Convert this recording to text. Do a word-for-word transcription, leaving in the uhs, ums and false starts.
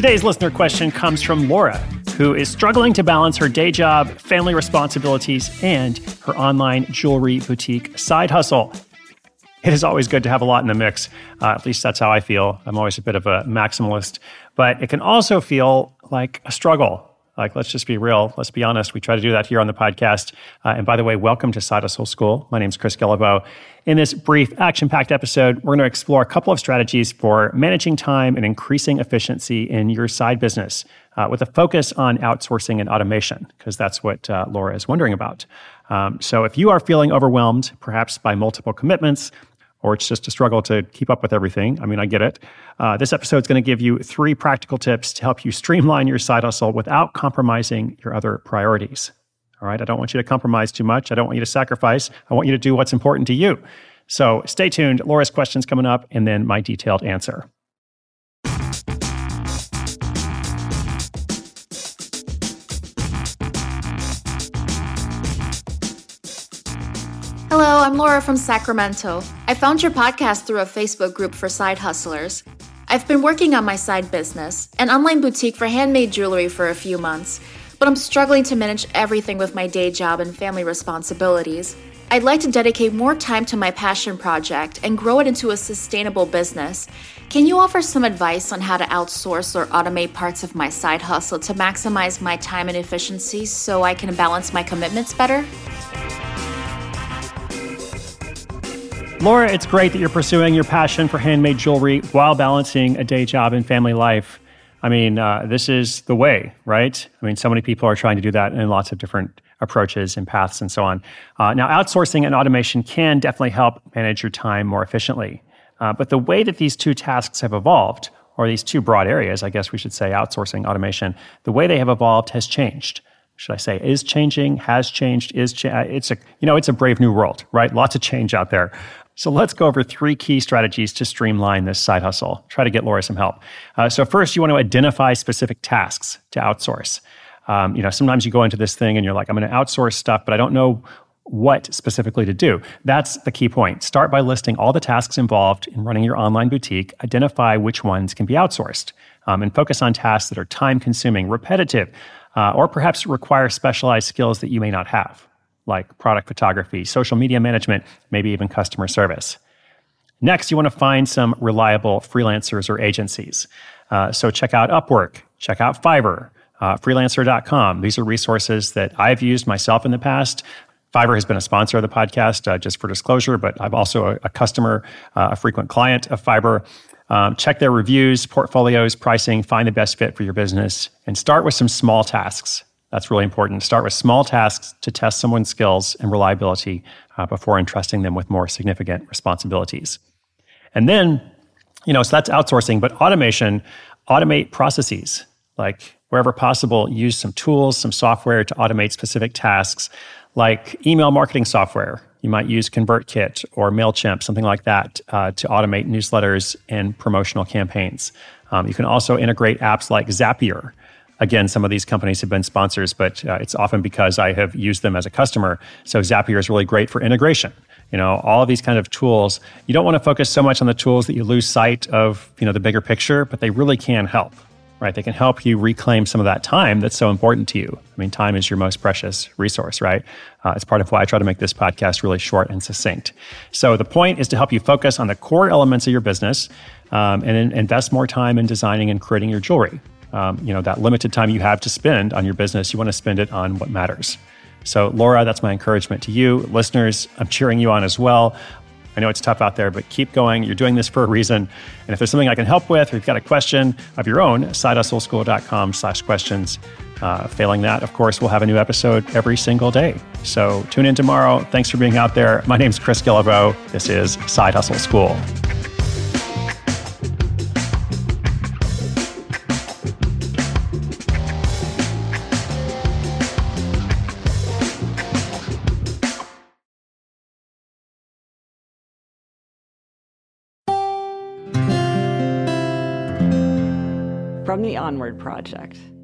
Today's listener question comes from Laura, who is struggling to balance her day job, family responsibilities, and her online jewelry boutique side hustle. It is always good to have a lot in the mix. Uh, at least that's how I feel. I'm always a bit of a maximalist. But it can also feel like a struggle. Like, let's just be real. Let's be honest. We try to do that here on the podcast. Uh, and by the way, welcome to Side Hustle School. My name is Chris Guillebeau. In this brief, action-packed episode, we're going to explore a couple of strategies for managing time and increasing efficiency in your side business uh, with a focus on outsourcing and automation, because that's what uh, Laura is wondering about. Um, so if you are feeling overwhelmed, perhaps by multiple commitments, or it's just a struggle to keep up with everything, I mean, I get it. Uh, this episode is going to give you three practical tips to help you streamline your side hustle without compromising your other priorities. All right, I don't want you to compromise too much. I don't want you to sacrifice. I want you to do what's important to you. So stay tuned. Laura's question's coming up, and then my detailed answer. Hello, I'm Laura from Sacramento. I found your podcast through a Facebook group for side hustlers. I've been working on my side business, an online boutique for handmade jewelry, for a few months, but I'm struggling to manage everything with my day job and family responsibilities. I'd like to dedicate more time to my passion project and grow it into a sustainable business. Can you offer some advice on how to outsource or automate parts of my side hustle to maximize my time and efficiency so I can balance my commitments better? Laura, it's great that you're pursuing your passion for handmade jewelry while balancing a day job and family life. I mean, uh, this is the way, right? I mean, so many people are trying to do that in lots of different approaches and paths and so on. Uh, now, outsourcing and automation can definitely help manage your time more efficiently. Uh, but the way that these two tasks have evolved, or these two broad areas, I guess we should say, outsourcing, automation, the way they have evolved has changed. Should I say is changing, has changed, is cha- it's a you know it's a brave new world, right? Lots of change out there. So let's go over three key strategies to streamline this side hustle. Try to get Laura some help. Uh, so first, you want to identify specific tasks to outsource. Um, you know, sometimes you go into this thing and you're like, I'm going to outsource stuff, but I don't know what specifically to do. That's the key point. Start by listing all the tasks involved in running your online boutique. Identify which ones can be outsourced, um, and focus on tasks that are time-consuming, repetitive, uh, or perhaps require specialized skills that you may not have, like product photography, social media management, maybe even customer service. Next, you want to find some reliable freelancers or agencies. Uh, so check out Upwork, check out Fiverr, uh, freelancer dot com. These are resources that I've used myself in the past. Fiverr has been a sponsor of the podcast, uh, just for disclosure, but I'm also a, a customer, uh, a frequent client of Fiverr. Um, check their reviews, portfolios, pricing, find the best fit for your business, and start with some small tasks. That's really important. Start with small tasks to test someone's skills and reliability uh, before entrusting them with more significant responsibilities. And then, you know, so that's outsourcing, but automation, automate processes. Like wherever possible, use some tools, some software to automate specific tasks, like email marketing software. You might use ConvertKit or MailChimp, something like that, uh, to automate newsletters and promotional campaigns. Um, you can also integrate apps like Zapier. Again, some of these companies have been sponsors, but uh, it's often because I have used them as a customer. So Zapier is really great for integration. You know, all of these kind of tools, you don't want to focus so much on the tools that you lose sight of, you know, the bigger picture, but they really can help, right? They can help you reclaim some of that time that's so important to you. I mean, time is your most precious resource, right? Uh, it's part of why I try to make this podcast really short and succinct. So the point is to help you focus on the core elements of your business um, and in- invest more time in designing and creating your jewelry. Um, you know, that limited time you have to spend on your business, you want to spend it on what matters. So Laura, that's my encouragement to you. Listeners, I'm cheering you on as well. I know it's tough out there, but keep going. You're doing this for a reason. And if there's something I can help with, or you've got a question of your own, side hustle school dot com slash questions. Uh, failing that, of course, we'll have a new episode every single day. So tune in tomorrow. Thanks for being out there. My name's Chris Guillebeau. This is Side Hustle School. From the Onward Project.